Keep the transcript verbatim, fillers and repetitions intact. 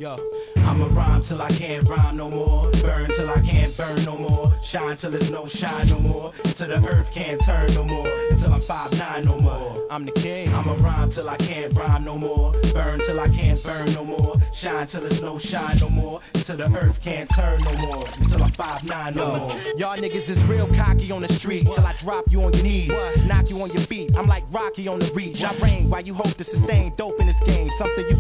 Yo, I'ma rhyme till I can't rhyme no more. Burn till I can't burn no more. Shine till there's no shine no more. Till the earth can't turn no more. Until I'm five nine no more. I'm the king. I'ma rhyme till I can't rhyme no more. Burn till I can't burn no more. Shine till there's no shine no more. Till the earth can't turn no more. Until I'm five nine no Yo, more. y'all niggas is real cocky on the street. Till I drop you on your knees, knock you on your feet. I'm like Rocky on the reach. I reign while you hope to sustain dope in this game. Something you